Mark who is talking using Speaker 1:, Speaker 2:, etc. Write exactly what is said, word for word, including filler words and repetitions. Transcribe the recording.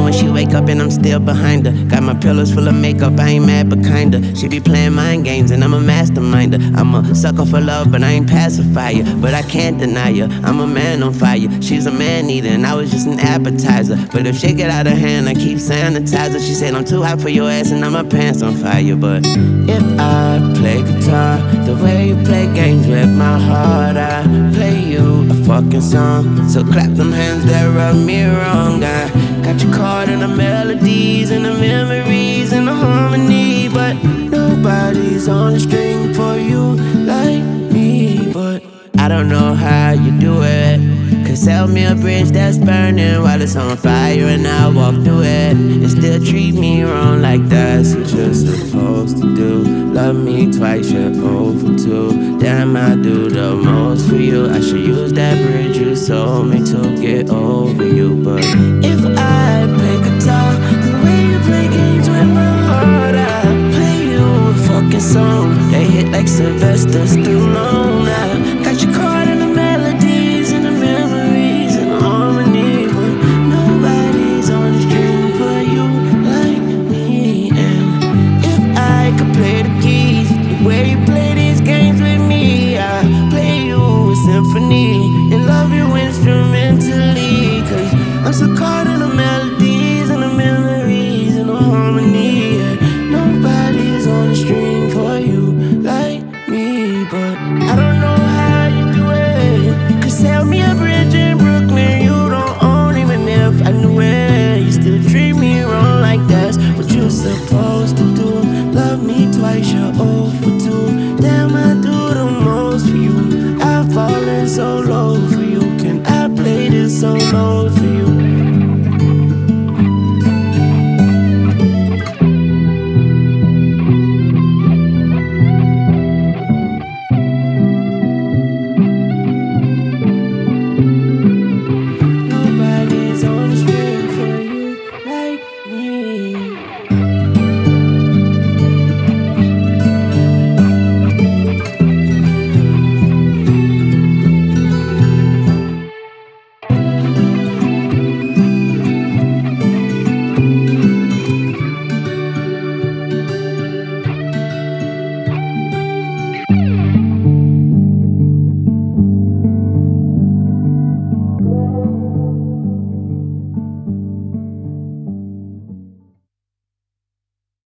Speaker 1: when she wake up and I'm still behind her. Got my pillows full of makeup, I ain't mad but kinda. She be playing mind games and I'm a masterminder. I'm a sucker for love but I ain't pacifier. But I can't deny her, I'm a man on fire. She's a man eater and I was just an appetizer. But if shit get out of hand, I keep sanitizer. She said I'm too hot for your ass and now my pants on fire. But if I play guitar the way you play games with my heart, I play you a fucking song. So clap them hands that rub me wrong. I got you caught in the melodies and the memories and the harmony, but nobody's on the string for you like me. But I don't know how you do it. Cause sell me a bridge that's burning while it's on fire and I'll walk through it and still treat me wrong like that's what you're supposed to do. Love me twice, you're over two. Damn, I do the most for you. I should use that bridge you sold me to get over you. But if I play guitar the way you play games with my heart, I play you a fucking song. They hit like Sylvester Stallone. I got you caught in the melodies and the memories and the harmony, but nobody's on the string for you like me. And if I could play the keys the way you play these games with me, I play you a symphony and love you instrumentally. Cause I'm so caught in the melodies and the memories and the harmony, and nobody's on the string for you like me. But I don't know how you do it. Cause sell me a bridge in Brooklyn you don't own, even if I knew it. You still treat me wrong like that's what you're supposed to do. Love me twice, you're over two. Damn, I do the most for you. I've fallen so low for you.